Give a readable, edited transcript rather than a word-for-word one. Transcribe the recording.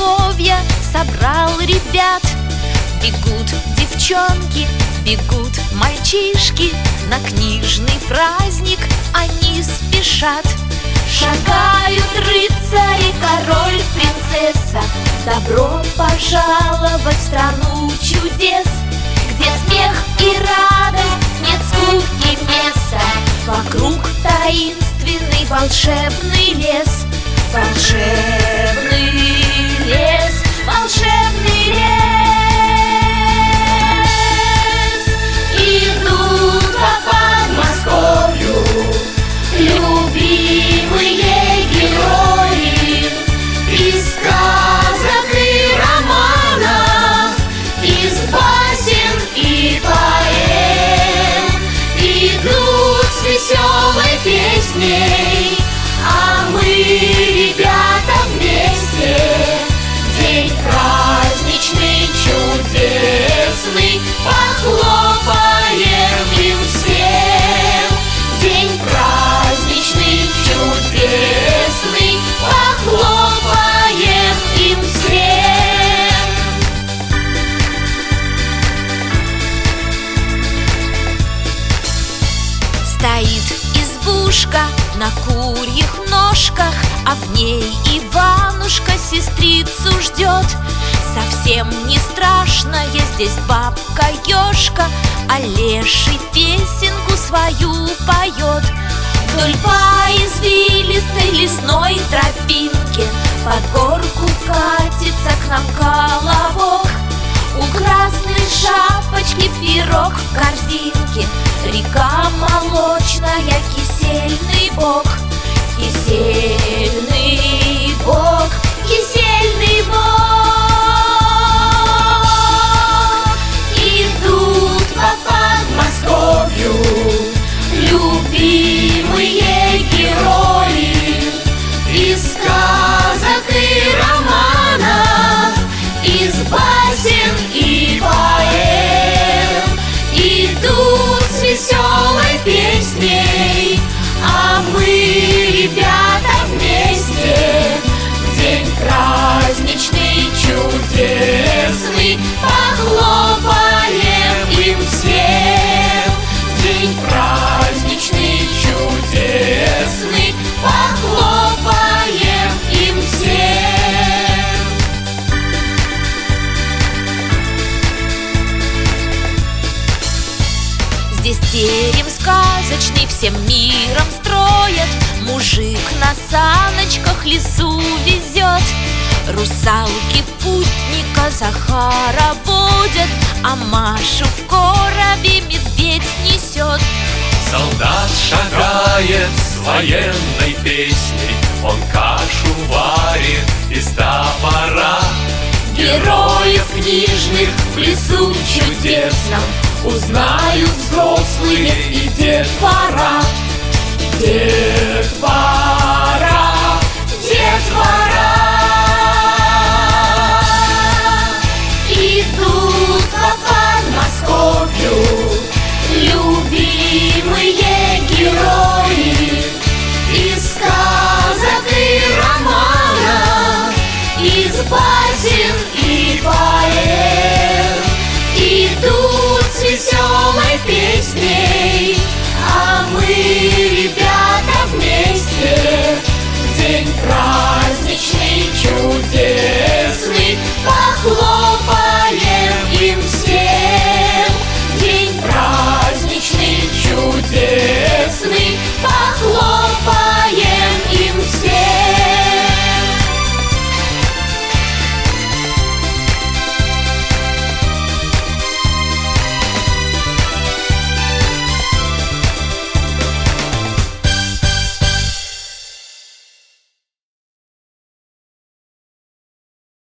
Подмосковья собрал ребят. Бегут девчонки, бегут мальчишки, на книжный праздник они спешат. Шагают рыцари, король, принцесса. Добро пожаловать в страну чудес, где смех и радость, нет скуки места. Вокруг таинственный волшебный лес. Волшебный лес, волшебный лес. Идут по Подмосковью любимые герои из сказок и романов, из басен и поэм. Идут с веселой песней, а мы, ребята, вместе. День праздничный, чудесный, похлопаем им всем. День праздничный, чудесный, похлопаем им всем. Стоит избушка на курьих ножках, а в ней Иванушка сестрицу ждет. Совсем не страшная здесь бабка-ежка, а леший песенку свою поет. Вдоль по извилистой лесной тропинке под горку катится к нам колобок. У красной шапочки пирог в корзинке, река молочная, кисельный бог. Кисельный бог, кисельный бог. Идут по Подмосковью любимые герои из сказок и романов, из басен и поэм. Идут с веселой песней, а мы, ребята, вместе. День праздничный, чудесный, похлопаем им всем. День праздничный, чудесный, похлопаем им всем. Здесь терем сказочный всем миром строят. Мужик на саночках лесу везет. Русалки путника Захара водят, а Машу в коробе медведь несет. Солдат шагает с военной песней, он кашу варит из топора. Героев книжных в лесу чудесном узнают взрослые и детвора.